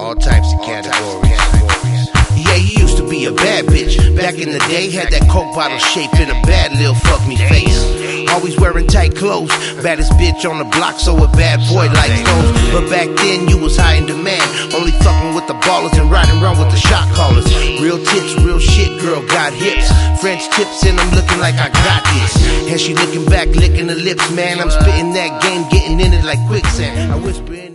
all types of categories. Yeah, you used to be a bad bitch. Back in the day, had that Coke bottle shape in a bad little fuck me face. Always wearing tight clothes, baddest bitch on the block, so a bad boy like Stones. But back then you was high in demand, only fucking with the ballers and riding around with the shot callers. Real tits, real shit, girl got hips, French tips and I'm looking like I got this. And she looking back, licking her lips, man, I'm spitting that game, getting in it like quicksand. I whisper in